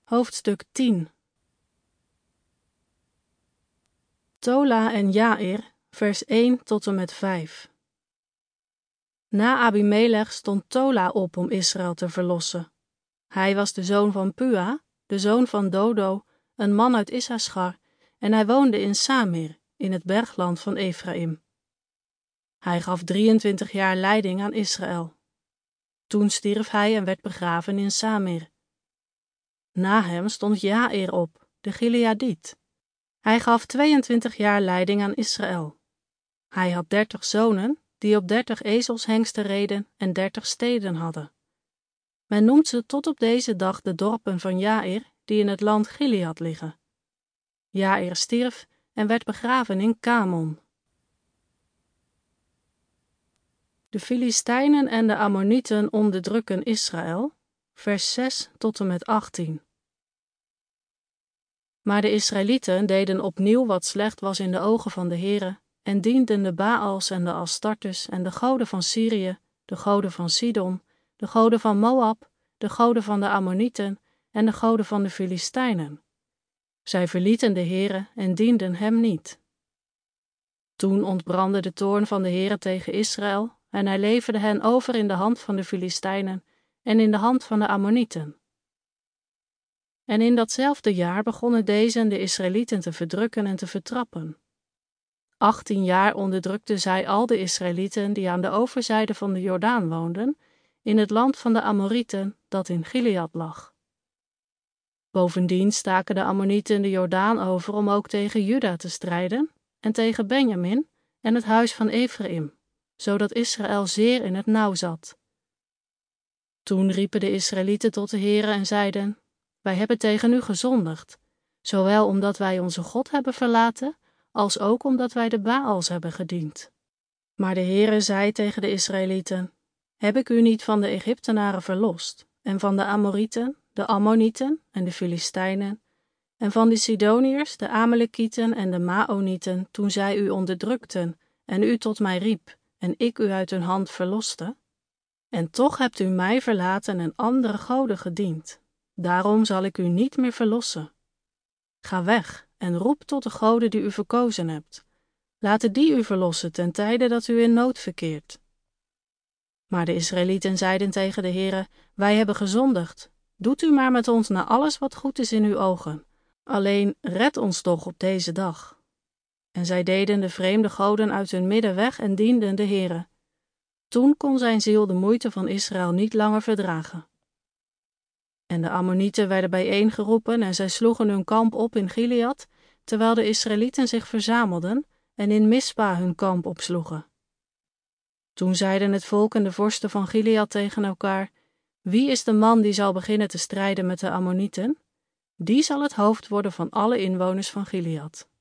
Hoofdstuk 10. Tola en Jair, vers 1 tot en met 5. Na Abimelech stond Tola op om Israël te verlossen. Hij was de zoon van Pua, de zoon van Dodo, een man uit Issaschar, en hij woonde in Samir, in het bergland van Efraïm. Hij gaf 23 jaar leiding aan Israël. Toen stierf hij en werd begraven in Samir. Na hem stond Jair op, de Gileadiet. Hij gaf 22 jaar leiding aan Israël. Hij had 30 zonen, die op 30 ezelshengsten reden en 30 steden hadden. Men noemt ze tot op deze dag de dorpen van Jair, die in het land Gilead liggen. Jair stierf en werd begraven in Kamon. De Filistijnen en de Ammonieten onderdrukken Israël, vers 6 tot en met 18. Maar de Israëlieten deden opnieuw wat slecht was in de ogen van de Heere en dienden de Baals en de Astartes en de goden van Syrië, de goden van Sidon, de goden van Moab, de goden van de Ammonieten en de goden van de Filistijnen. Zij verlieten de Heere en dienden hem niet. Toen ontbrandde de toorn van de Heere tegen Israël en hij leverde hen over in de hand van de Filistijnen en in de hand van de Ammonieten. En in datzelfde jaar begonnen deze de Israëlieten te verdrukken en te vertrappen. 18 jaar onderdrukten zij al de Israëlieten die aan de overzijde van de Jordaan woonden, in het land van de Amorieten dat in Gilead lag. Bovendien staken de Ammonieten de Jordaan over om ook tegen Juda te strijden en tegen Benjamin en het huis van Efraïm, zodat Israël zeer in het nauw zat. Toen riepen de Israëlieten tot de Heere en zeiden: Wij hebben tegen u gezondigd, zowel omdat wij onze God hebben verlaten, als ook omdat wij de Baals hebben gediend. Maar de Heere zei tegen de Israëlieten: Heb ik u niet van de Egyptenaren verlost, en van de Amorieten, de Ammonieten en de Filistijnen, en van de Sidoniërs, de Amalekieten en de Maonieten, toen zij u onderdrukten en u tot mij riep, en ik u uit hun hand verloste? En toch hebt u mij verlaten en andere goden gediend. Daarom zal ik u niet meer verlossen. Ga weg en roep tot de goden die u verkozen hebt. Laten die u verlossen ten tijde dat u in nood verkeert. Maar de Israëlieten zeiden tegen de Heere: Wij hebben gezondigd. Doet u maar met ons naar alles wat goed is in uw ogen. Alleen red ons toch op deze dag. En zij deden de vreemde goden uit hun midden weg en dienden de Heere. Toen kon zijn ziel de moeite van Israël niet langer verdragen. En de Ammonieten werden bijeengeroepen en zij sloegen hun kamp op in Gilead, terwijl de Israëlieten zich verzamelden en in Mispa hun kamp opsloegen. Toen zeiden het volk en de vorsten van Gilead tegen elkaar: Wie is de man die zal beginnen te strijden met de Ammonieten? Die zal het hoofd worden van alle inwoners van Gilead.